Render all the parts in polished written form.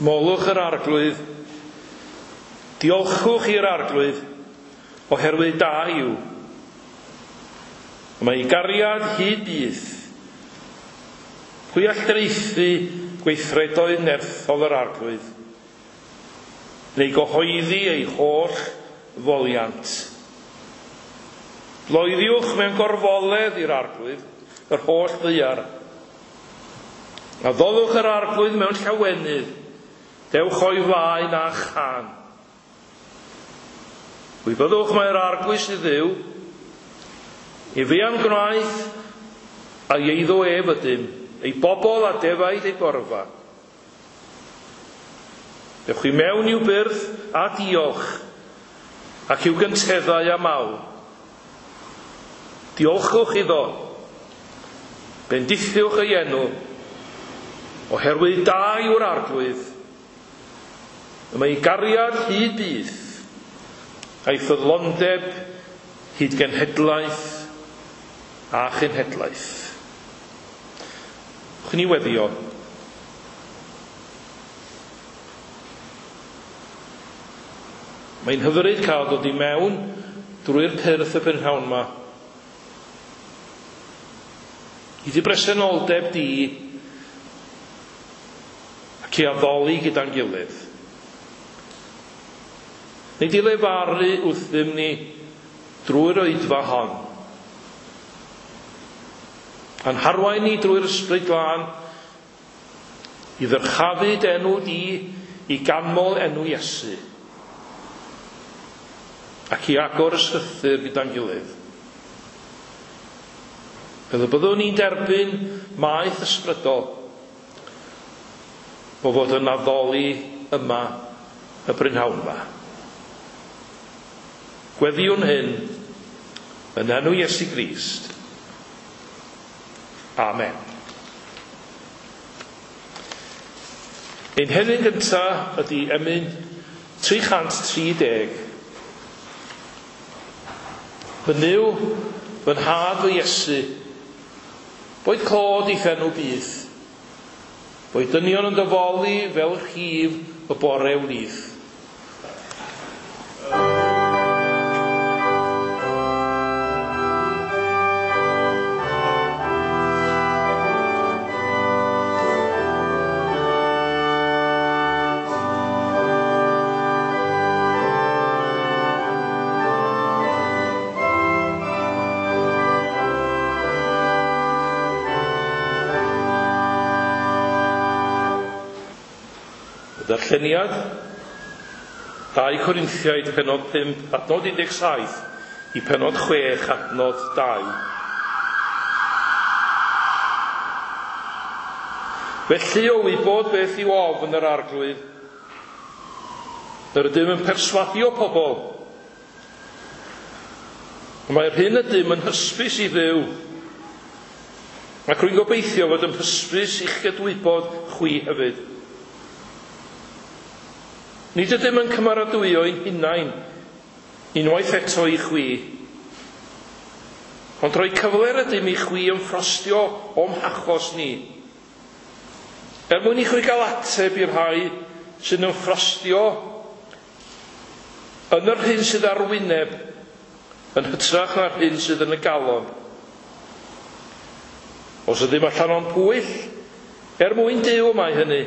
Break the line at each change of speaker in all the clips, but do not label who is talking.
Molwch yr arglwydd, diolchwch i'r arglwydd, oherwydd da yw. Mae ei gariad hyd byth. Pwy all dreithi gweithredoedd nerthol yr arglwydd, neu gyhoeddi ei holl foliant. Bloeddiwch mewn gorfoledd i'r arglwydd, yr holl ddaear. A ddolwch yr arglwydd mewn llawenydd, dewch o'i flaen a chan. Gwybyddwch mae'r arglwydd sydd dduw, ei fian gwnaeth a eiddo ef ydym, ei bobl a defaid ei gorfa. Dewch i mewn i'w byrdd a diolch, ac i'w gynteddau a mawl. Diolchwch iddo, bendithiwch ei enw, oherwydd da yw'r arglwydd. Mae ei gariad hyd byth, a'i ffyddlondeb hyd genhedlaeth a chenhedlaeth. Chwn ni weddio. Mae'n hyfryd cael dod i mewn drwy'r pyrth y prynhawn yma. I di bresenoldeb di ac i addoli gyda'n gilydd. Nid i lefaru wrthym ni drwy'r oedfa hon. A'n harwain ni drwy'r ysbryd glân i ddyrchafyd enw di i ganmol enw Iesu ac i agor ysgrythyr gyda'n gilydd. Fel y byddwn ni'n derbyn maeth ysbrydol o fod yn addoli yma y brynhawn yma. Gweddiwn hyn yn enw Iesu Grist. Amen. Ein henyn gyntaf ydy emyn 330. Fy niw, fy nhad fy Iesu, boed clod i phenw bydd, boed dynion yn dyfolu fel rhif y bore wlydd. Darlleniad 2 Corinthiaid penod 5 adnod 17 i penod 6 adnod 2. Felly o wybod beth yw ofn yr arglwydd, yr ydym yn perswadio pobl. Mae'r hyn ydym yn hysbys i dduw, ac rwy'n gobeithio fod yn hysbys i'ch gydwybod chwi hefyd. Nid ydym yn cymaradwyo ein hunain unwaith eto i chwi, ond rhoi cyfler ydym i chwi yn ffrostio o'm hachos ni. Mwyn i chwi gael ateb i'r rhai sy'n yn ffrostio yn yr hyn sydd ar wyneb, yn hytrach na'r hyn sydd yn y galon. Os ydym allan o'n pwyll, mwyn Duw mae hynny.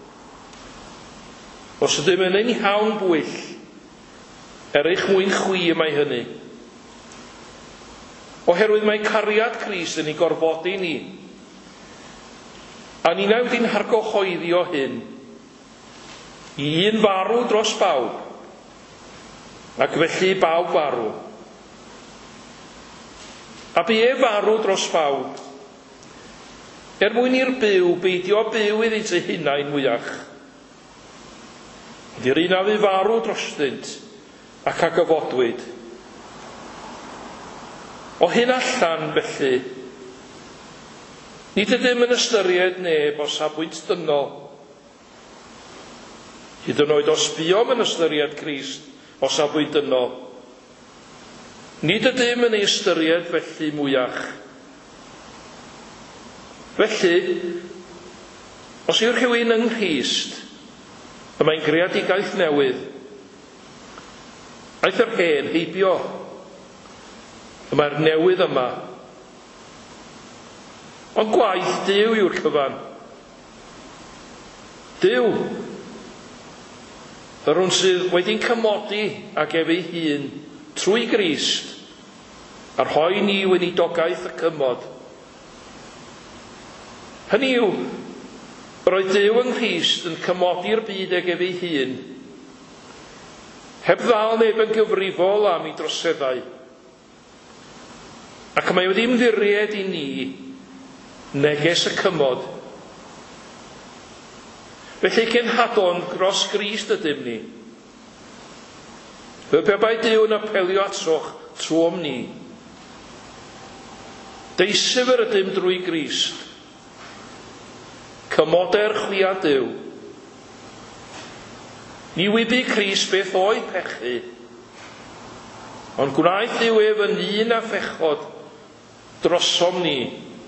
Os ydym yn ein hawn bwyll, eich mwyn chwi y mae hynny. Oherwydd mae cariad Crist yn ei gorfodi ni. A ni nawd i'n hargohoeddio hyn. I un farw dros bawb, ac felly bawb farw. A bu farw dros bawb, mwyn i'r byw beidio byw iddynt eu hunain mwyach. Di'r un a fu farw drostynt ac a gyfodwyd. O hyn allan felly, nid ydym yn ystyried neb o safbwynt dynol. Hyd yn oed os buom yn ystyried Crist o safbwynt dynol. Nid ydym yn ei ystyried felly mwyach. Felly, os yw'r rhywun yng Nghrist, A mae'n greadigaeth newydd. Aeth yr hen heibio. A mae'r newydd yma. Ond gwaith Duw yw'r cyfan. Duw, yr hwn sydd wedi'n cymodi ag ef ei hun trwy Grist, a'r rhoi ni weinidogaeth y cymod. Hynny yw, roedd Duw yng Nghrist yn cymodi'r byd ag ef ei hun, heb ddal neb yn gyfrifol am ei droseddau, ac mae wedi ymddiried i ni neges y cymod. Felly cenhadon dros Grist ydym ni. Fe pe bai Duw yn apelio atoch trwm ni. Deisifr ydym drwy Grist. Cymoder chwia Duw. Ni wybu Crist beth oedd pechu, ond gwnaeth Duw ef yn un a phechod drosom ni,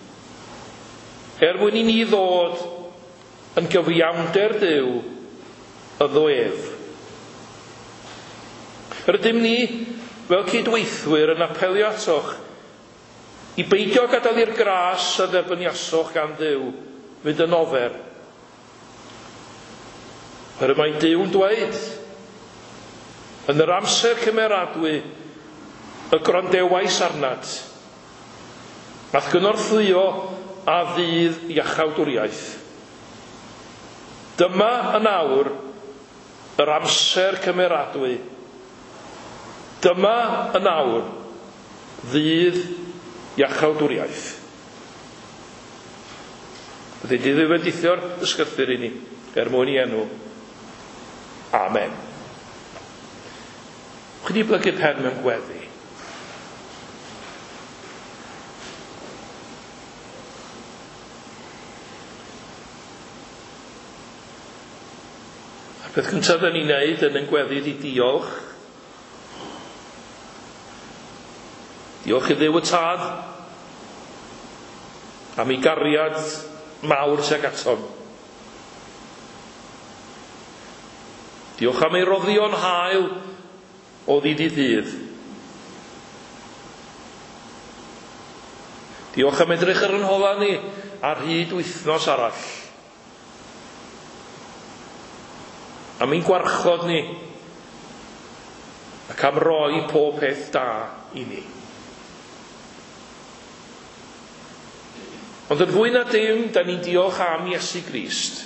mwyn i ni ddod yn gyfiawnder Duw yddo ef. Rydym ni, fel cydweithwyr, yn apelio atoch i beidio gadael i'r gras a dderbyniasoch gan Duw fynd yn ofer. Mae Duw'n dweud, yn yr amser cymeradwy y grondewais arnat, nath gynorthwyo a ddydd iachawdwriaeth. Dyma yn awr yr amser cymeradwy. Dyma yn awr ddydd iachawdwriaeth. Ydy ddifendithio'r ysgythyr i ni, mwyn i enw. Amen. Chi di blygu pen mewn gweddi. A'r peth cyntaf da ni'n neud yn gweddi di diolch. Diolch i Dduw y Tad am ei gariad mawr tuag atom. Diolch am ei roddion hael o ddydd i ddydd. Diolch am edrych ar yn hola ni ar hyd wythnos arall. Am ein gwarchod ni ac am roi pob peth da i ni. Ond yn fwy na dim, da ni'n diolch am Iesu Grist.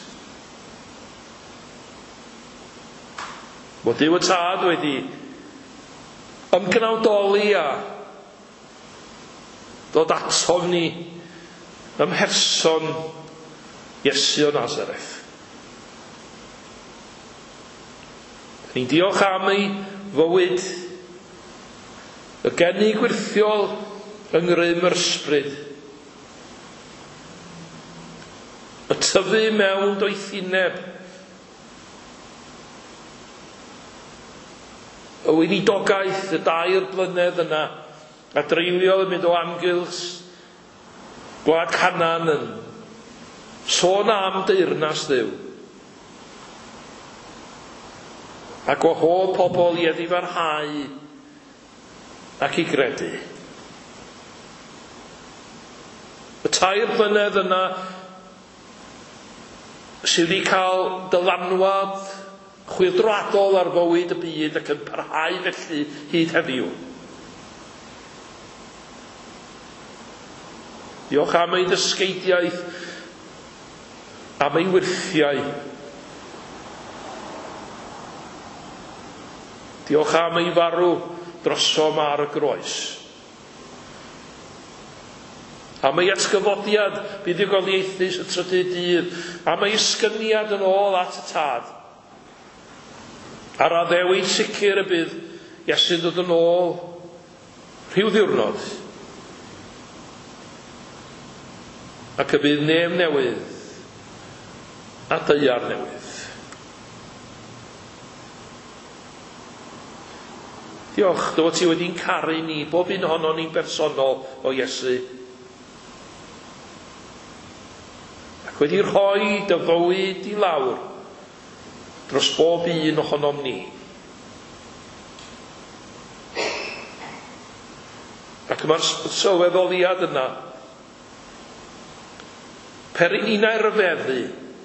Bod Duw y Tad wedi ymgnawdoli a dod atom ni ym mherson Iesu o Nazareth. Ni'n diolch am ei fywyd, y geni gwirthiol yng ngrym yr ysbryd, y tyfu mewn doethineb, y weinidogaeth y 2 blynedd yna, a dreulio yn mynd o amgylch Gwlad Canan yn sôn am deyrnas Dduw. Ac o holl pobl i edifarhau ac i gredu. Y 2 blynedd yna sydd wedi cael dylanwad chwyldroadol ar fywyd y byd ac yn parhau felly hyd heddiw. Diolch am ei ddysgeidiaeth, am ei wirthiau. Diolch am ei farw drosom ar y groes. Am ei atgyfodiad buddigoliaethus y trydydd dydd, am ei ysgyniad yn ôl at y Tad. A'r addewid sicr y bydd Iesu'n dod yn ôl rhyw ddiwrnod. Ac y bydd neb newydd a deiar newydd. Diolch, dy fod ti wedi'n caru ni, bob un ohono ni'n bersonol o Iesu. Ac wedi rhoi dy fywyd i lawr dros bob un ohonom ni. Ac mae'r sylweddoliad yna, per i ni'n rhyfeddu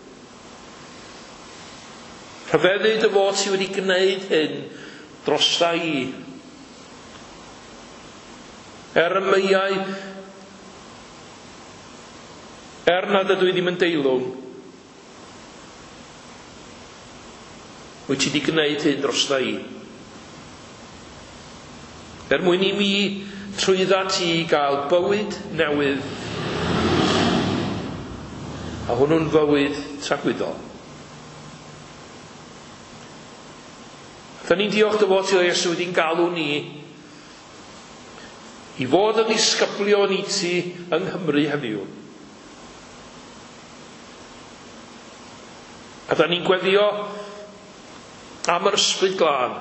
dy fod ti wedi gwneud hyn drosta i. Er y meiau, nad ydw i ddim yn deilwng, wyt ti wedi gwneud hyn drosta i. Er mwyn i mi trwydda ti gael bywyd newydd, a hwnnw'n fywyd tragwyddol. Da ni'n diolch dy fod ti o Iesu wedi'n galw ni i fod yn ddisgyblion i ti yng Nghymru heddiw. A da ni'n gweddio am yr ysbryd glân.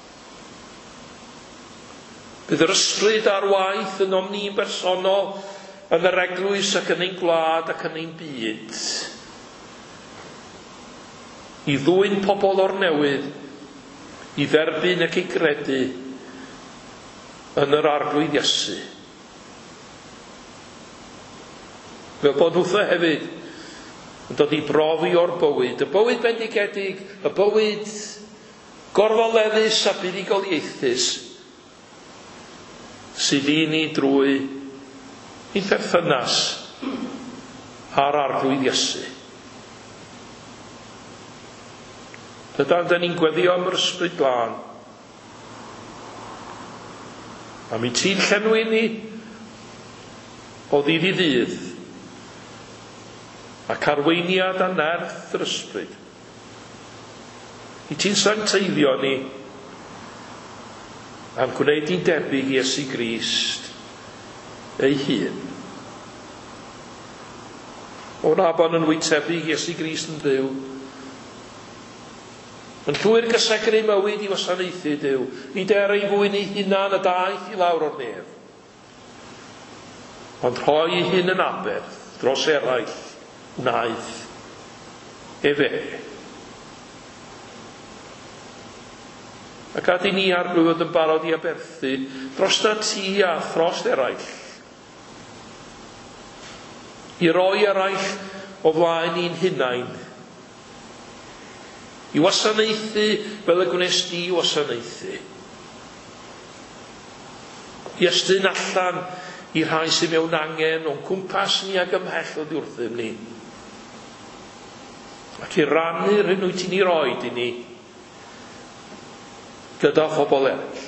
Bydd yr ysbryd ar waith yn omni'n bersonol yn yr eglwys ac yn ein gwlad ac yn ein byd. I ddwyn pobl o'r newydd i dderbyn ac i gredu yn yr arglwydd Iesu. Fel bod wrtho hefyd yn dod i brofi o'r bywyd, y bywyd bendigedig, y bywyd gorfoleddus a buddugoliaethus sydd i ni drwy ein perthynas ar arglwydd Iesu. Dydan, da ni'n gweddio am yr ysbryd glân. A mi ti'n llenwi ni o ddydd i ddydd, ac arweiniad a nerth yr ysbryd. I ti'n sancteiddio ni am gwneud ni'n debyg i Iesu Grist ei hun. O'n abon yn wytebyg i Iesu Grist yn Dduw, yn llwyr gysegri mywyd i wasanaethu Duw, nid ei fwyn ei hunan y daeth i lawr o'r nef, ond rhoi ei hun yn aberth dros eraill wnaeth efe. Ac ad i ni arglwydd yn barod i aberthu dros na ti a throst eraill, i roi eraill o flaen i'n hunain, i wasanaethu fel y gwnes di wasanaethu. I estyn allan i rhai sy'n mewn angen o'n cwmpas ni ag ymhell o ddiwrthym ni. Ac i rannu'r hyn wyt ti'n ei roed i ni gyda phobl eraill.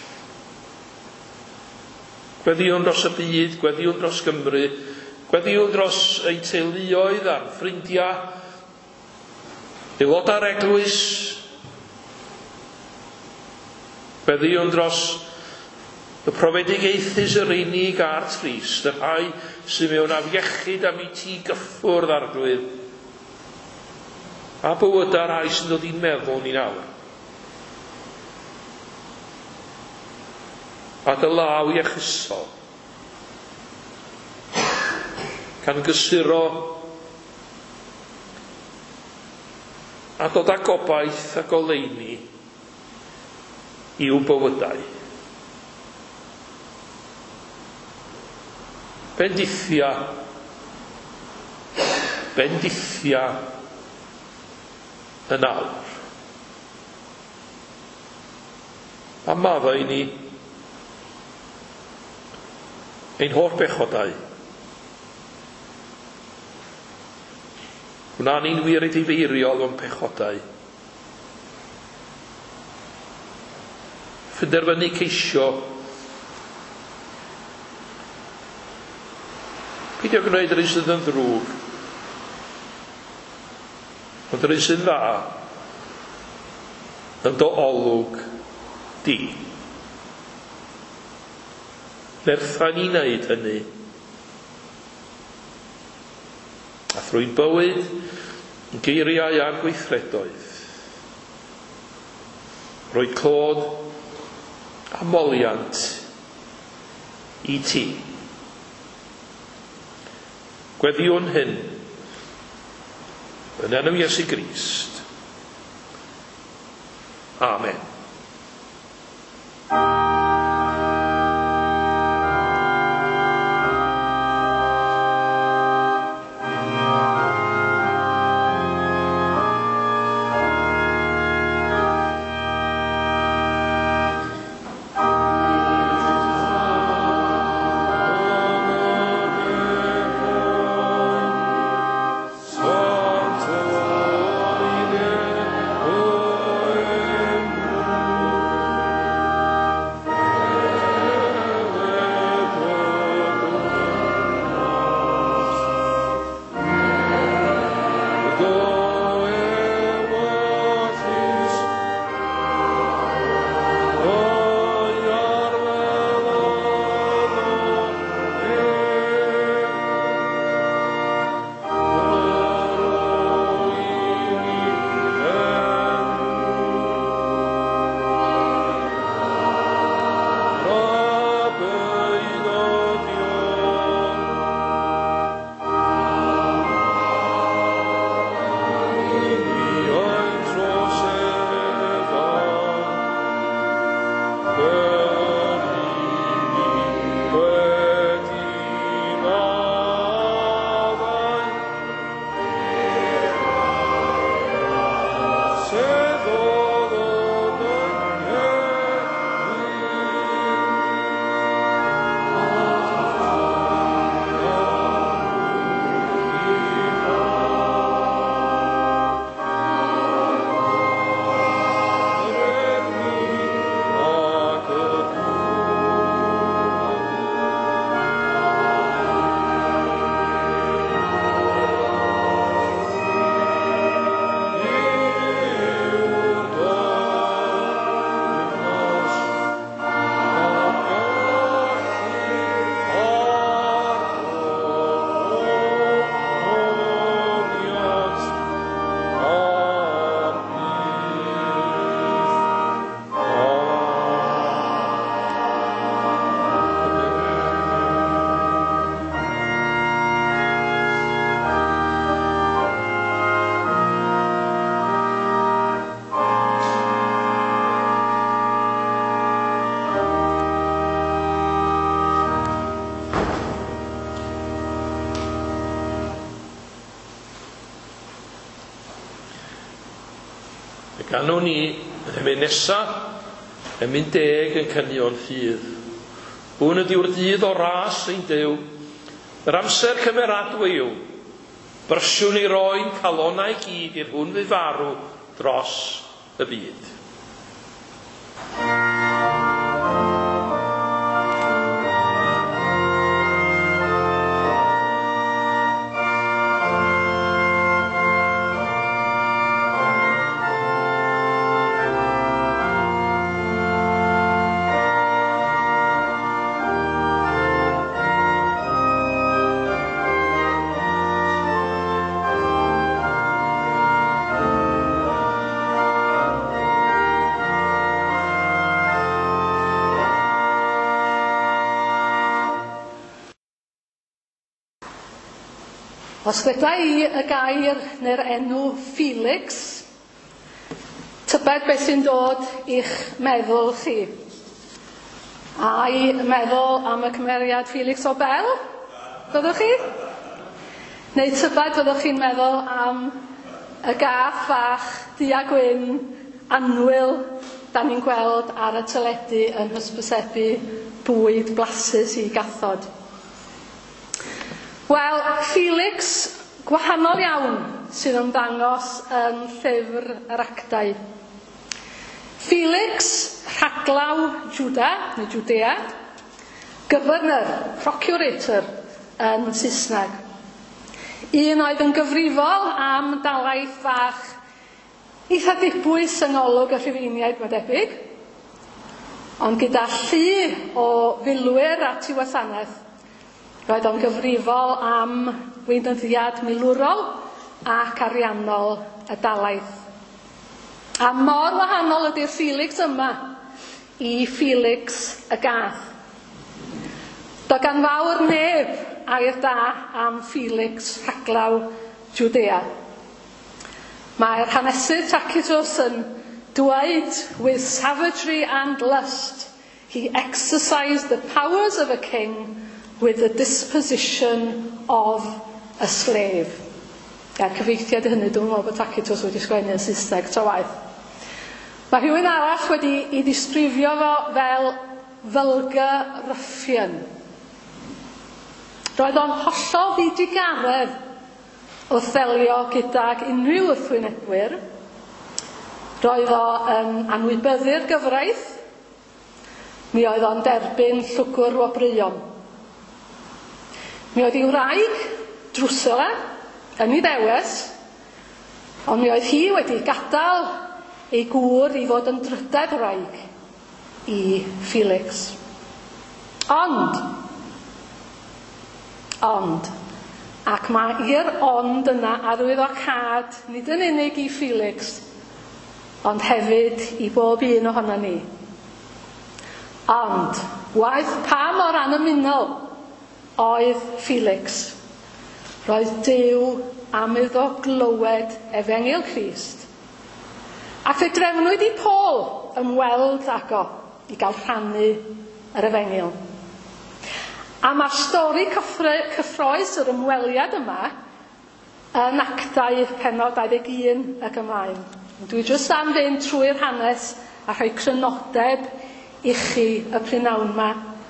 Gweddiwn dros y byd, gweddiwn dros Gymru, gweddiwn dros ein teuluoedd a'n ffrindiau, aelodau'r eglwys, gweddiwn dros y profedigaethus yr unig a'r trist, y rhai sy'n mewn afiechyd am i ti gyffwrdd arglwydd, a bywydau'r rhai sy'n dod i'n meddwl ni nawr. A dy law i echysol, can gysuro a dod â gobaith a goleuni i'w bywydau. Bendithia yn awr. A maddau ni ein holl bechodau. Wna ni'n wir ei ddifeiriol o'n pechodau. Ffynderfynu ceisio peidio gwneud yr un sydd yn ddrwg, ond yr un sy'n dda yn dy olwg di. Nertha ni wneud hynny, a thrwy'n bywyd yn geiriau a'r gweithredoedd, roi clod a moliant i ti. Gweddiwn hyn yn enw Iesu Grist. Amen. Ganwn ni, yn mynd nesaf, yn mynd 10 yn Cynion Ffydd. Hwn ydy'r dydd o ras ein Duw. Yr amser cymeradwy yw. Brysiwn i roi'n calonnau gyd i'r hwn fydd farw dros y byd.
Os fedra i y gair neu'r enw Felix, tybed beth sy'n dod i'ch meddwl chi? A i meddwl am y cymeriad Felix o Bell? Fyddwch chi? Neu tybed fyddwch chi'n meddwl am y gath fach du-a-gwyn annwyl da ni'n gweld ar y teledu yn hysbysebu bwyd blasus i gathod? Wel, Felix gwahanol iawn sydd yn dangos yn llyfr yr Actau. Felix, rhaglaw Juda, neu Judea, Governor, Procurator yn Saesneg. Un oedd yn gyfrifol am dalaith fach eitha dibwys yng ngolwg y Rhufeiniaid, mae debyg, ond gyda llu o filwyr at ei wasanaeth. Roedd o'n gyfrifol am weinyddiad milwrol ac ariannol y dalaith. A mor wahanol ydy'r Felix yma i Felix y Gath. Do gan fawr neb air da am Felix rhaglaw Judea. Mae'r hanesydd Tacitus yn dweud, with savagery and lust, he exercised the powers of a king with the disposition of a slave. Cyfeithiad hynny, dwi'n meddwl bod Tacitus wedi sgwennu yn Saesneg ta waith. Mae rhywun arall wedi ei ddisgrifio fo fel vulgar ruffian. Roedd o'n hollol ddigaredd wrth ddelio gydag unrhyw wrthwynebwyr. Roedd o yn anwybyddu'r gyfraith. Mi oedd o'n derbyn llwgwr wobreuon. Mi oedd ei wraig, Drusilla, yn ei ddewes, ond mi oedd hi wedi gadael ei gŵr i fod yn drydedd wraig i Felix. Ond, ac mae'r ond yna arwyddocad nid yn unig i Felix, ond hefyd i bob un ohono ni. Ond, waeth pa mor annymunol oedd Felix, roedd Duw am iddo glywed Efengyl Crist, a fe drefnwyd i Paul ymweld ag o i gael rhannu yr Efengyl. A mae'r stori cyffroes yr ymweliad yma yn Actau pennod 21 ac ymlaen. Dwi jyst am fynd trwy'r hanes a rhoi crynodeb i chi y prynawn yma.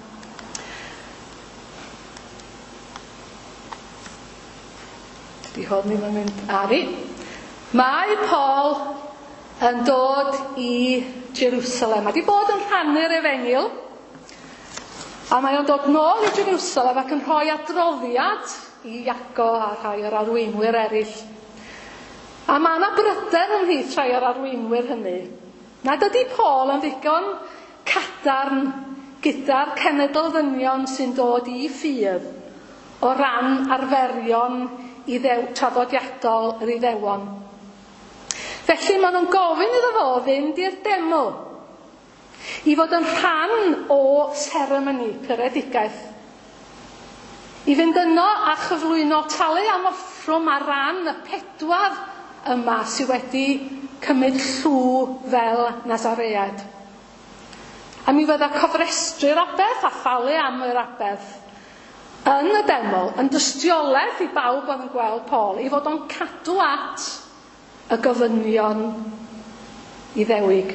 Di hwn ddim yn mynd ar i. Mae Paul yn dod i Jerusalem. Mae wedi bod yn rhannu'r Efengyl, a mae o'n dod nôl i Jerusalem ac yn rhoi adroddiad i Iago a rhai o'r arweinwyr eraill. A mae yna bryder ymhlith rhai o'r arweinwyr hynny. Nad ydy Paul yn ddigon cadarn gyda'r cenedl ddynion sy'n dod i ffydd o ran arferion traddodiadol yr Iddewon. Felly maen nhw'n gofyn iddo fo fynd i'r deml i fod yn rhan o seremoni peredigaeth. I fynd yno a chyflwyno talu am offrwm ar ran y 4 yma sydd wedi cymryd llw fel Nazaread. A mi fydda cofrestru'r abeth a thalu am yr abeth yn y deml yn dystiolaeth i bawb oedd yn gweld Paul i fod o'n cadw at y gofynion Iddewig.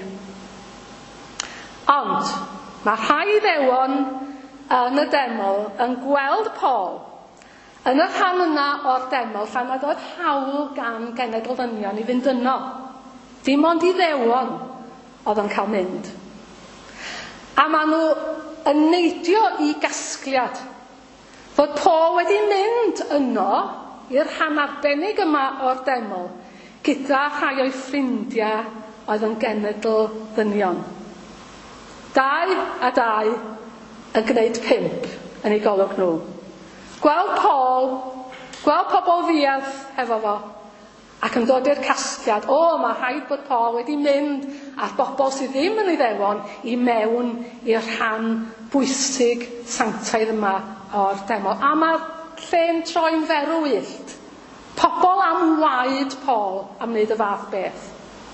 Ond mae rhai Iddewon yn y deml yn gweld Paul yn y rhan yna o'r deml lle nad oedd hawl gan genedl ddynion i fynd yno. Dim ond Iddewon oedd yn cael mynd. A maen nhw yn neidio i gasgliad fod Paul wedi mynd yno i'r rhan arbennig yma o'r deml gyda rhai o'i ffrindiau oedd yn genedl ddynion. 2 a 2 yn gwneud 5 yn ei golwg nhw. Gweld pobl fiad hefo fo ac yn dod i'r casgliad, mae rhaid bod Paul wedi mynd a'r bobl sydd ddim yn Iddewon i mewn i'r rhan bwysig sanctaidd yma o'r deml. A mae'r lle'n troi'n ferw wyllt. Pobl am waed Paul am wneud y fath beth.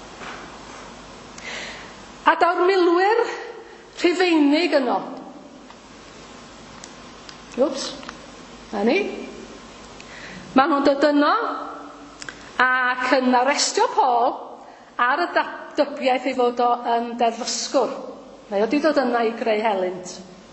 A daw'r milwyr Rhufeinig yno. Na ni. Maen nhw'n dod yno ac yn arestio Paul ar y dybiaeth ei fod o yn deddfysgwr. Mae o wedi dod yna i greu helynt.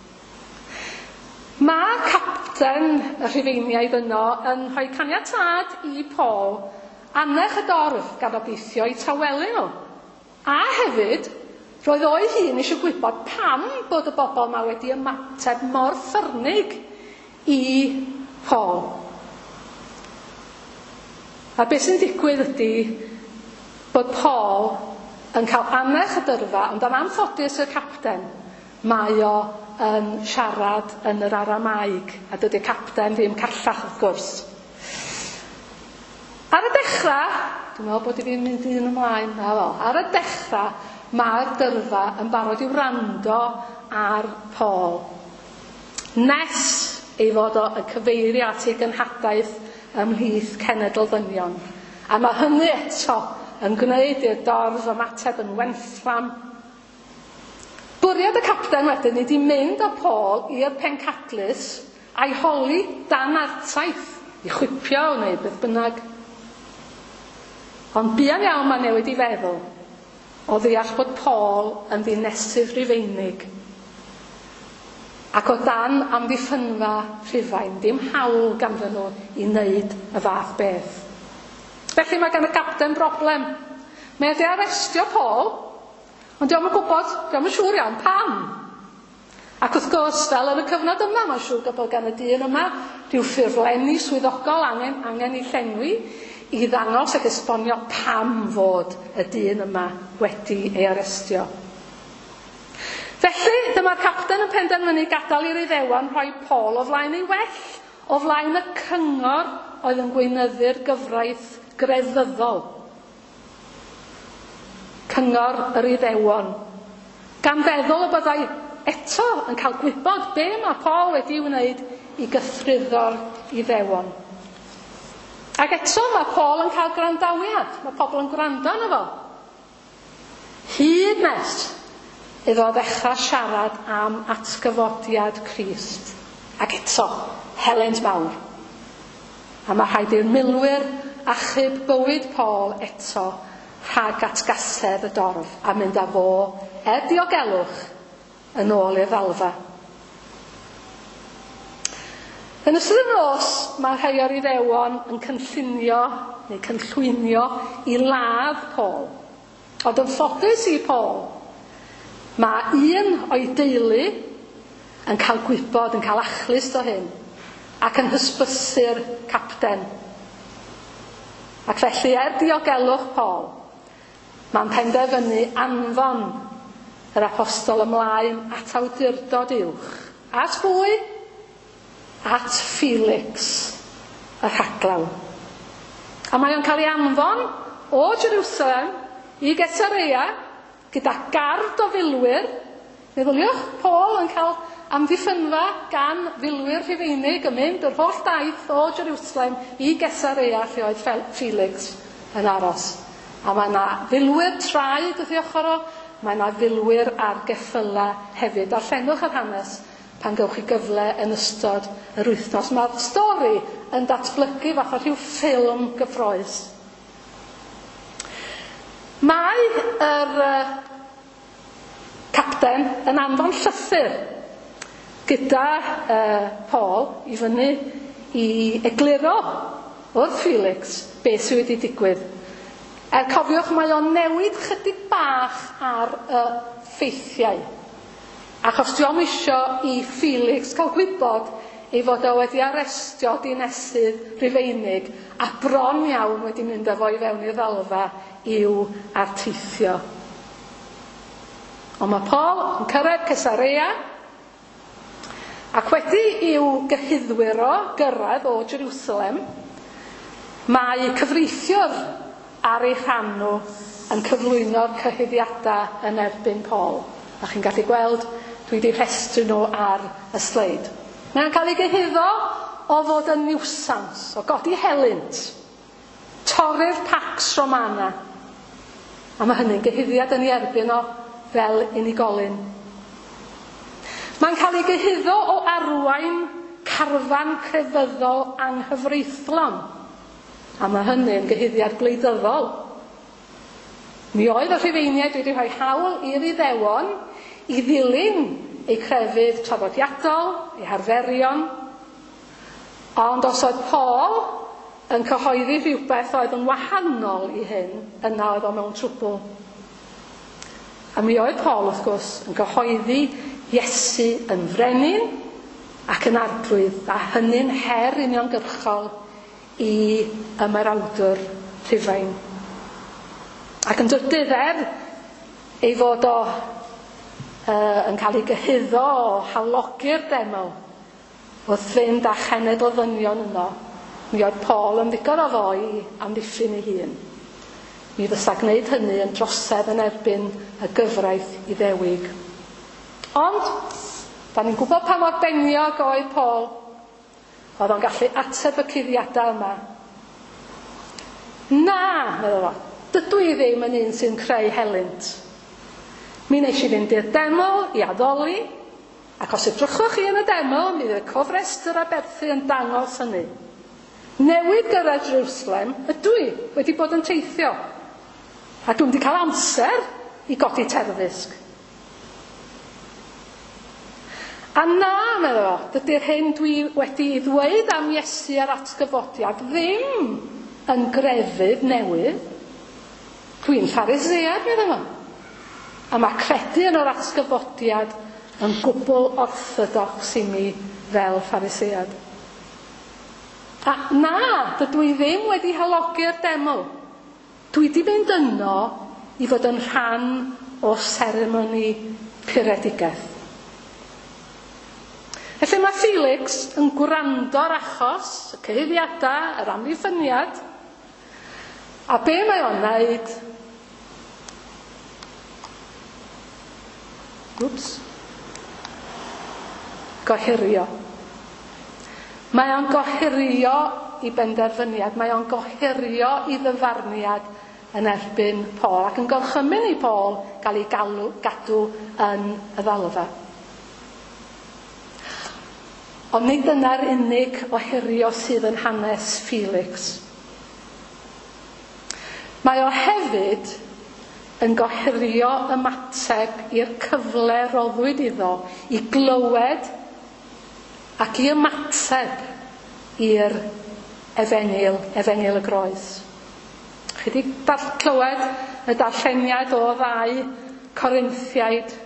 Mae capten y Rhufeiniaid yno yn rhoi caniatâd i Paul anech y dorf gan obeithio i tawelu nhw. A hefyd, roedd o'i hun eisiau gwybod pam bod y bobl yma wedi ymateb mor ffyrnig i Paul. A beth sy'n digwydd ydy bod Paul yn cael anech y dyrfa, ond am anffodus y capten, mae o yn siarad yn yr Aramaig, a dydy'r capten ddim callach wrth gwrs. Ar y dechrau, dwi'n meddwl bod i fi'n mynd un ymlaen, ar y dechrau, mae'r dyrfa yn barod i wrando ar Paul. Nes ei fod o yn cyfeirio at ei gynhadaeth ymhlith cenedl ddynion. A mae hynny eto yn gwneud i'r dorf ymateb yn wenffram. Bwriad y capten wedyn wedi mynd â Paul i'r pencadlys a'i holi dan artaith i chwipio o neu beth bynnag. Ond buan iawn mae newid i feddwl o ddeall bod Paul yn ddinesydd Rufeinig ac o dan amddiffynfa Rhufain, dim hawl ganddyn nhw i wneud y fath beth. Felly mae gan y capten broblem. Mae wedi arestio Paul, ond diolch yn gwybod, diolch yn siŵr iawn pam. Ac wrth gwrs, fel yn y cyfnod yma, mae'n siŵr bod gan y dyn yma rhyw ffurflenni swyddogol angen ei llenwi i ddangos ac esbonio pam fod y dyn yma wedi ei arestio. Felly, dyma'r capten yn penderfynu gadael i'r Iddewon rhoi Paul o flaen ei well, o flaen y cyngor oedd yn gweinyddu'r gyfraith grefyddol. Cyngor yr Iddewon. Gan feddwl y byddai eto yn cael gwybod be mae Paul wedi wneud i gythruddo'r Iddewon. Ac eto mae Paul yn cael gwrandawiad. Mae pobl yn gwrando arno fo. Hyd nes iddo ddechrau siarad am atgyfodiad Crist. Ac eto, helynt mawr. A mae rhaid i'r milwyr achub bywyd Paul eto rhag atgasedd y dorf a mynd â fo diogelwch yn ôl i'r ddalfa. Yn ystod y nos, mae rhai o'r Iddewon yn cynllwynio i ladd Paul. Ond yn ffodus i Paul, mae un o'i deulu yn cael gwybod, yn cael achlys o hyn, ac yn hysbysu'r capten. Ac felly, diogelwch Paul, mae'n penderfynu anfon yr apostol ymlaen at awdurdod uwch. At bwy? At Felix, y rhaglaw. A mae o'n cael ei anfon o Jerusalem i Gesarea gyda gard o filwyr. Meddyliwch, Paul yn cael amddiffynfa gan filwyr Rhufeinig yn mynd yr holl daith o Jerusalem i Gesarea lle oedd Felix yn aros. A mae yna filwyr traed wrth ei ochr o, mae yna filwyr ar geffyla hefyd. Darllenwch yr hanes pan gewch chi gyfle yn ystod yr wythnos. Mae'r stori yn datblygu fath o rhyw ffilm gyffrous. Mae yr capten yn anfon llythyr gyda Paul i fyny i egluro wrth Felix beth sydd wedi digwydd. Cofiwch, mae o'n newid chydig bach ar y ffeithiau. Achos diolch isio i Felix cael gwybod ei fod o wedi arestio dinesydd Rufeinig a bron iawn wedi mynd â fo i fewn i'r ddalfa i'w arteithio. Ond mae Paul yn cyrraedd Cesarea ac wedi i'w gyhuddwyr o gyrraedd o Jerusalem, mae cyfreithiwr ar ei rhan nhw yn cyflwyno'r cyhuddiadau yn erbyn Paul. A chi'n gallu gweld, dwi wedi rhestru nhw ar y sleid. Mae'n cael ei gyhuddo o fod yn niwsans, o godi helynt, torri'r Pax Romana. A mae hynny'n gyhuddiad yn ei erbyn o fel unigolyn. Mae'n cael ei gyhuddo o arwain carfan crefyddol anghyfreithlon. A mae hynny'n gyhuddiad gwleidyddol. Mi oedd y Rhufeiniaid wedi rhoi hawl i'r Iddewon i ddilyn eu crefydd traddodiadol, eu harferion, ond os oedd Paul yn cyhoeddi rhywbeth oedd yn wahanol i hyn, yna oedd o mewn trwbl. A mi oedd Paul, wrth gwrs, yn cyhoeddi Iesu yn frenin ac yn arglwydd, a hynny'n her uniongyrchol i ymerawdwr Rhufain. Ac yn dyddifer ei fod o yn cael ei gyhuddo o halogi'r deml wrth fynd â chenedl ddynion yno. Mi oedd Paul yn ddigon o fo i amddiffyn ei hun. Mi fysa gwneud hynny yn drosedd yn erbyn y gyfraith Iddewig. Ond, da ni'n gwybod pa mor beniog oedd Paul, oedd o'n gallu ateb y cuddiadau yma. Na, meddwl o, dydw i ddim yn un sy'n creu helynt. Mi nes i fynd i'r deml i addoli, ac os edrychwch chi yn y deml, mi fydd y cofrestr a Berthu yn dangos hynny. Newid gyrraedd Jerusalem ydw i wedi bod yn teithio, a dwi'n wedi cael amser i godi terfysg. A na, meddo, dydy'r hyn dwi wedi ei ddweud am Iesu a'r atgyfodiad ddim yn grefydd newydd. Dwi'n Phariseaidd, meddo fo. A mae credu yn yr atgyfodiad yn gwbl orthodox i mi fel Phariseaidd. A na, dydw i ddim wedi halogi'r deml. Dwi wedi mynd yno i fod yn rhan o seremoni puredigaeth. Felly mae Felix yn gwrando'r achos, y cyhuddiadau, yr amddiffyniad, a be mae o'n wneud? Gohirio. Mae o'n gohirio i benderfyniad, mae o'n gohirio i ddyfarniad yn erbyn Paul, ac yn gorchymyn i Paul gael ei gadw yn y ddalfa. Ond nid dyna'r unig ohirio sydd yn hanes Felix. Mae o hefyd yn gohirio ymateb i'r cyfle roddwyd iddo i glywed ac i ymateb i'r efengyl y groes. Chi wedi clywed y darlleniad o 2 Corinthiaid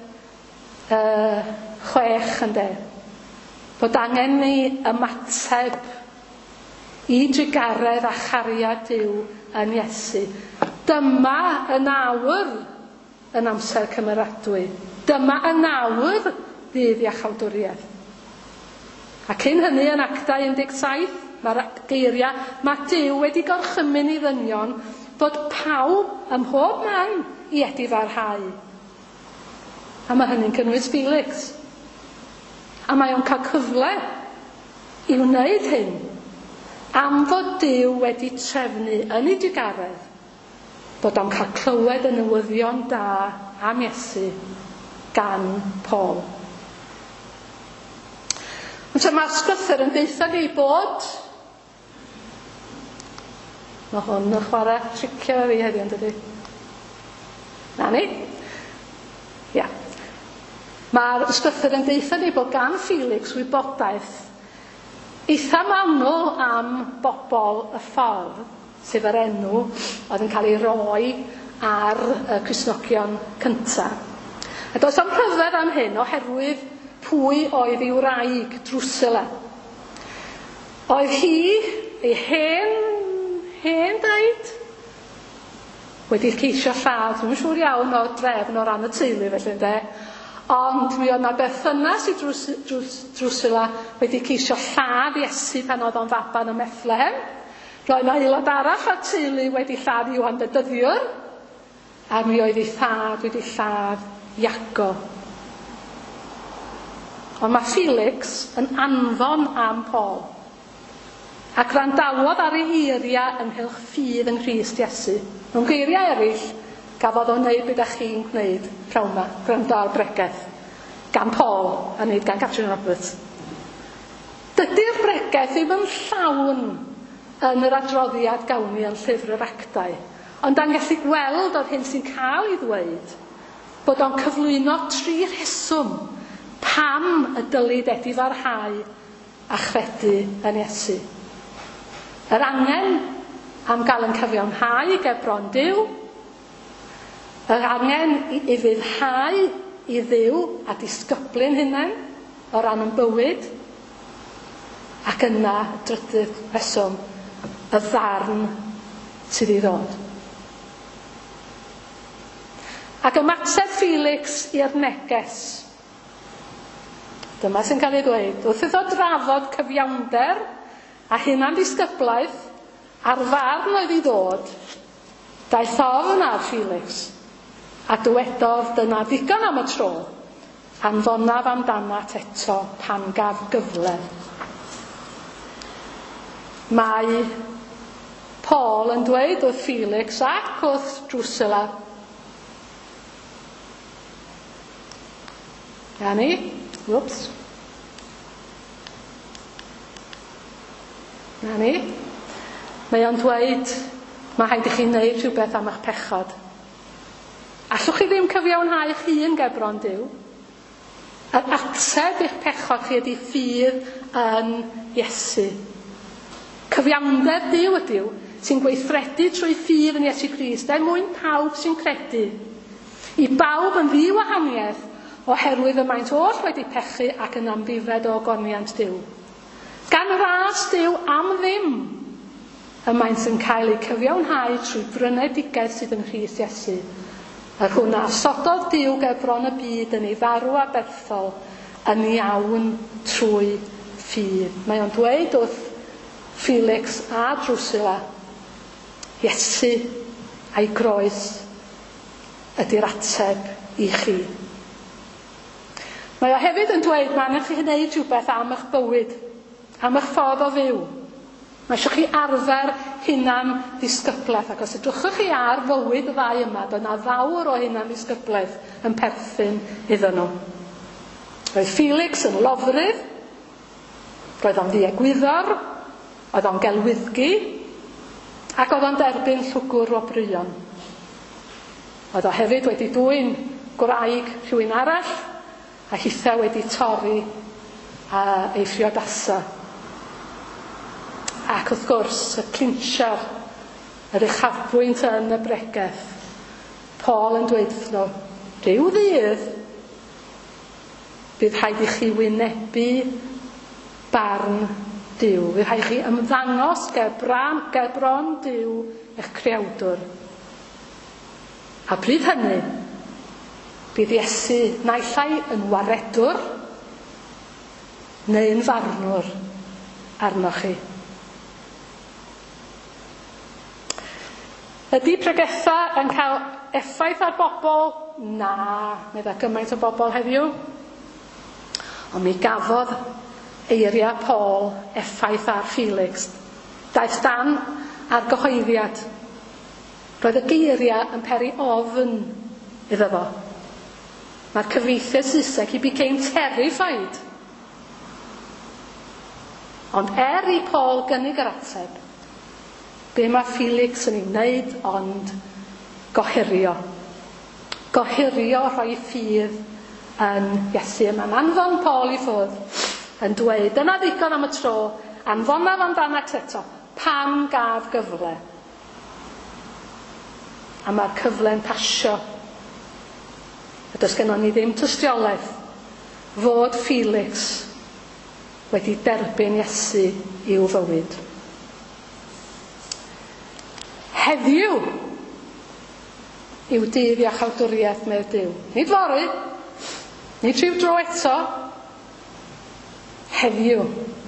6 ynde? Bod angen ni ymateb i drigaredd a chariad Duw yn Iesu. Dyma yn awr yn amser cymeradwy. Dyma yn awr ddydd iachawdwriaeth. Ac un hynny yn Actau 17, mae'r geiriau, mae Duw wedi gorchymyn i ddynion bod pawb ym mhob man i edifarhau. A mae hynny'n cynnwys Felix. A mae o'n cael cyfle i wneud hyn am fod Duw wedi trefnu yn ei digaredd bod o'n cael clywed y newyddion da am Iesu gan Paul. Ond mae'r sgrythyr yn deitha ni bod mae hwn yn chwarae tricio fi heddiw yn dydi? Na ni? Ia. Mae'r sgrythyr yn deitha ni bod gan Felix wybodaeth eitha manwl am bobl y ffordd, sef yr enw oedd yn cael ei roi ar y Cristnogion cyntaf. A does am rhyfedd am hyn oherwydd pwy oedd ei wraig Drusilla. Oedd hi ei hen daid wedi ceisio lladd, dwi'n siŵr iawn o drefn o ran y teulu felly ynde. Ond mi oedd yna berthynas i Drusilla wedi ceisio lladd Iesu pan oedd o'n faban ym Methlehem. Roedd yna aelod arall o'r teulu wedi lladd Ioan Bedyddiwr, a mi oedd ei thad wedi lladd Iago. Ond mae Felix yn anfon am Paul, ac randawodd ar ei eiriau ynghylch ffydd yng Nghrist Iesu. Mewn geiriau eraill, gafodd o'n wneud beth chi'n gwneud pnawn yma, gwrando ar bregaeth, gan Paul a wneud gan Catherine Roberts. Dydy'r bregaeth ddim yn llawn yn yr adroddiad gawn ni yn llyfr yr Actau, ond da'n gallu gweld o'r hyn sy'n cael ei ddweud bod o'n cyflwyno 3 rheswm pam y dylid edifarhau a chredu yn Iesu. Yr angen am gael yn cyfiawnhau i gebron Duw, yr angen i fyddhau i Dduw a disgyblu'n hunain o ran yn bywyd, ac yna, drydydd reswm, y ddarn sydd i ddod. Ac ymateb Felix i'r neges. Dyma sy'n cael ei dweud. Wrth iddo drafod cyfiawnder a hunan disgyblaeth a'r farn oedd i ddod, daeth ofn ar Felix a dywedodd dyna ddigon am y tro, anfonaf amdanat eto pan gaf gyfle. Mae Paul yn dweud wrth Felix ac wrth Drusilla, mae o'n dweud, mae rhaid i chi wneud rhywbeth am eich pechod. Allwch chi ddim cyfiawnhau eich hun gebron Duw. Yr ateb i'ch pechod chi ydy ffydd yn Iesu. Cyfiawnder Duw ydyw sy'n gweithredu trwy ffydd yn Iesu Grist mwyn pawb sy'n credu. I bawb yn ddiwahaniaeth oherwydd y maent oll wedi pechu ac yn amddifed o ogoniant Duw. Gan ras Duw am ddim, y maent yn cael eu cyfiawnhau trwy brynedigaeth sydd yn Rhys Iesu. Yr hwnna asododd Duw gebron y byd yn ei farw aberthol yn iawn trwy ffydd. Mae o'n dweud wrth Felix a Drusilla, Iesu a'i groes ydy'r ateb i chi. Mae o hefyd yn dweud mae angen chi wneud rhywbeth am eich bywyd, am eich ffordd o fyw. Mae eisiau chi arfer hunan ddisgyblaeth, ac os edrychwch chi ar fywyd y ddau yma, doedd yna fawr o hunan ddisgyblaeth yn perthyn iddyn nhw. Roedd Felix yn lofrydd, roedd o'n ddiegwyddor, oedd o'n gelwyddgu, ac oedd o'n derbyn llwgrw o bryon. Oedd o hefyd wedi dwyn gwraig rhywun arall, a hitha wedi torri ei phriodasa. Ac wrth gwrs, y clinsiar, yr uchafbwynt yn y bregeth, Paul yn dweud wrthno, rhyw ddydd, bydd rhaid i chi wynebu barn Duw. Bydd rhaid i chi ymddangos gebron Duw eich creawdwr. A bryd hynny, bydd Iesu naillai yn waredwr neu yn farnwr arnoch chi. Ydy pregetha yn cael effaith ar bobl? Na, medda gymaint o bobl heddiw. Ond mi gafodd eiria Paul effaith ar Felix. Daeth Dan ar gyhoeddiad. Roedd y geiriau yn peri ofn iddo fo. Mae'r cyfieithiad Saesneg, he became terrified. Ond i Paul gynnig yr ateb, be mae Felix yn ei wneud, ond gohirio. Gohirio rhoi ffydd yn Iesu. Mae'n anfon Paul i ffwrdd yn dweud, dyna ddigon am y tro, anfonaf amdanat eto, pan gaf gyfle. A mae'r cyfle'n pasio. A does gennym ni ddim tystiolaeth fod Felix wedi derbyn Iesu i'w fywyd. Heddiw yw dydd iach awdwriaeth með Duw. Nid fory, nid rhyw dro eto, heddiw.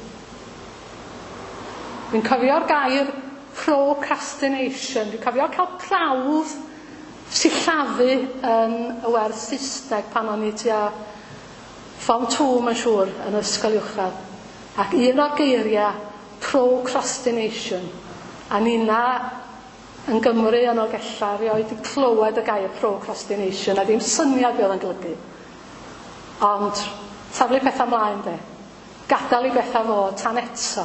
Dwi'n cofio'r gair procrastination. Dwi'n cofio cael prawf sillafu yn y werth Saesneg pan o'n i tua Form 2, mae'n siŵr, yn ysgol uwchradd. Ac un o'r geiriau, procrastination. A nina yn Gymru yn Olgella, rioed wedi clywed y gair procrastination, a ddim syniad be oedd yn golygu. Ond, taflu pethau ymlaen de. Gadael i bethau fod tan eto.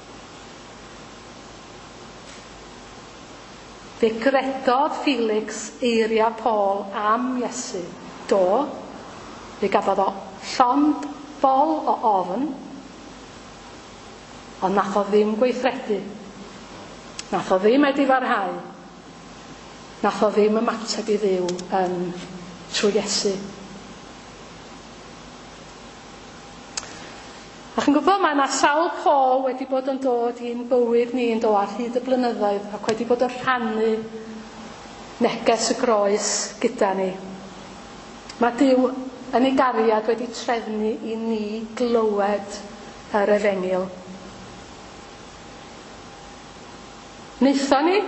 Fe gredodd Felix eiria Paul am Iesu. Do, fe gafodd o llond bol o ofn, ond nath o ddim gweithredu. Nath o ddim edifarhau. Nath o ddim ymateb i Dduw trwy Iesu. A chi'n gwybod, mae yna sawl Paul wedi bod yn dod i'n bywyd ni yn dod ar hyd y blynyddoedd ac wedi bod yn rhannu neges y groes gyda ni. Mae Duw yn ei gariad wedi trefnu i ni glywed yr Efengyl. Wnaethon ni,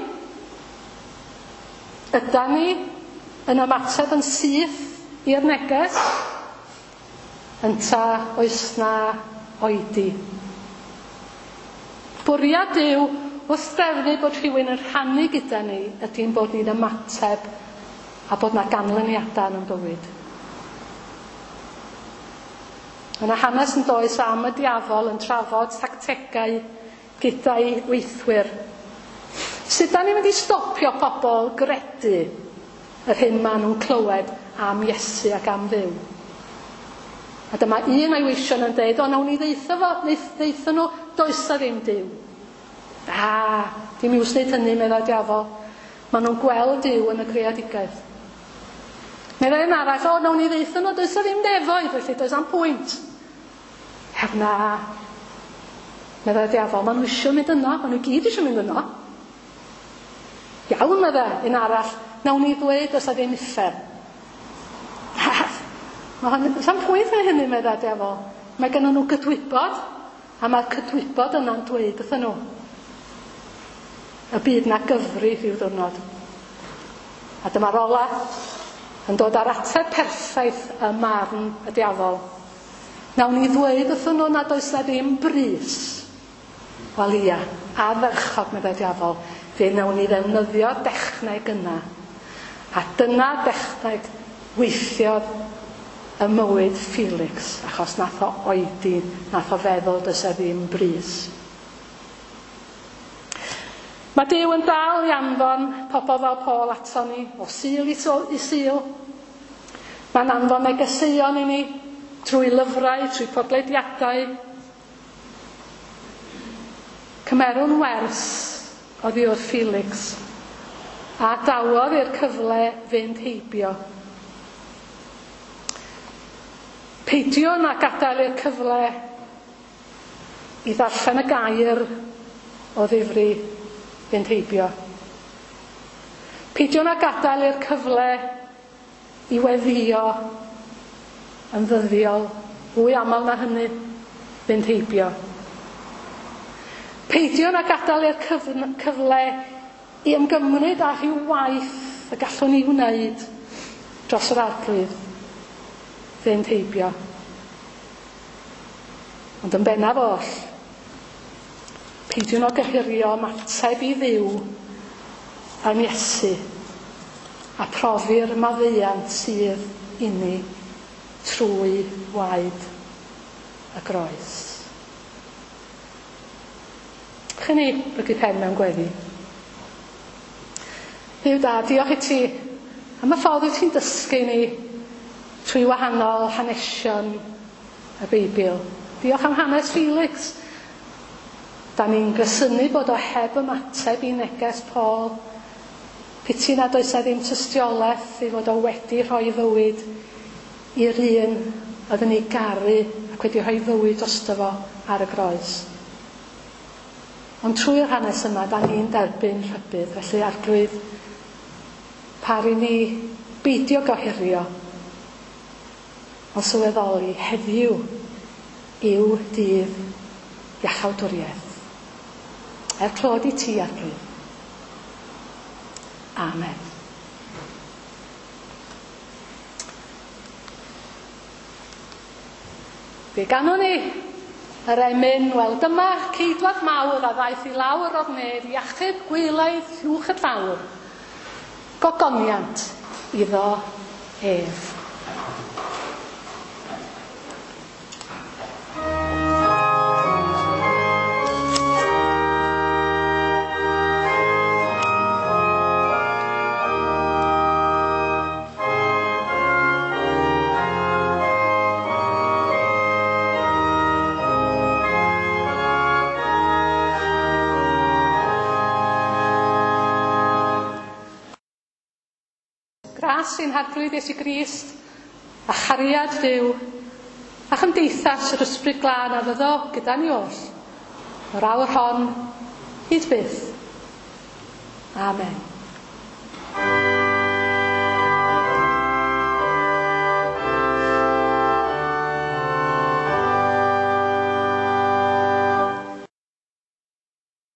ydan ni yn ymateb yn syth i'r neges, ynta oes na oedi. Bwriad Duw wrth drefnu bod rhywun yn rhannu gyda ni ydy'n bod ni'n ymateb a bod yna ganlyniadau yn bywyd. Yna hanes yn does am y diafol yn trafod tactegau gyda'i weithwyr. Sut da ni'n mynd i stopio pobl gredu yr hyn maen nhw'n clywed am Iesu ac am Dduw? A dyma un o'i weision yn dweud, o nawn ni ddeitha nhw, does na ddim Duw. Dim iws wneud hynny, meddai diafol. Maen nhw'n gweld Duw yn y creadigaeth. Meddai yn arall, o nawn ni ddeitha nhw, does na ddim defoedd, felly does am pwynt. Na. Meddai diafol, maen nhw eisiau mynd yno, maen nhw gyd eisiau mynd yno. Iawn, meddai, un arall, nawn ni ddweud does na ddim uffer. Sa'n pwynt mae hynny, meddai diafol. Mae gen nhw gydwybod, a mae'r cydwybod yna'n dweud wrthyn nhw. Y byd na gyfri i'w ddwrnod. A dyma'r ola yn dod ar ateb perffaith y marn y diafol. Nawn ni ddweud wrthyn nhw nad oes na ddim brys. Wel ia, a ddyrchog meddai diafol, fe nawn ni ddefnyddio dechneg yna. A dyna dechneg weithiodd y mywyd Felix, achos nath o oedi, nath o feddwl does e ddim brys. Mae Duw yn dal i anfon pobl fel Paul ato ni, o sul i sul. Mae'n anfon negeseuon i ni, trwy lyfrau, trwy podlediadau. Cymerwn wers oddi wrth Felix, a dawodd i'r cyfle fynd heibio. Peidio na gadael i'r cyfle i ddarllen y gair o ddifri fynd heibio. Peidio na gadael i'r cyfle i weddio yn ddyddiol, fwy aml na hynny, fynd heibio. Peidio na gadael i'r cyfle i ymgymryd â rhyw waith y gallwn ni wneud dros yr arglwydd fynd heibio. Ond yn bennaf oll, peidiwn o gyhurio ymateb i Dduw yn Iesu a profi'r maddeuant sydd i ni trwy waed y groes. Chyn ni bygu pen mewn gweddi. Dduw da, diolch i ti am y ffordd wyt ti'n dysgu ni trwy wahanol hanesion y Beibl. Diolch am hanes Felix. Da ni'n grysynu bod o heb ymateb i neges Paul. Piti nad oes e ddim tystiolaeth i fod o wedi rhoi fywyd i'r un oedd yn ei garu ac wedi rhoi fywyd drosto fo ar y groes. Ond trwy'r hanes yma, da ni'n derbyn rhybydd. Felly arglwydd, pari ni beidio gohirio, ond sylweddoli heddiw yw dydd iachawdwriaeth. Clod i ti arglwydd. Amen. Fe ganon ni yr emyn, wel dyma ceidwad mawr a ddaeth i lawr o'r nedd i achub gwylaidd llwch y llawr. Gogoniant iddo ef. Gras sy'n harglwydd Iesu Grist, a chariad Dduw, a chymdeithas yr ysbryd glân a fyddo gyda ni oll, yr awr hon, hyd byth. Amen.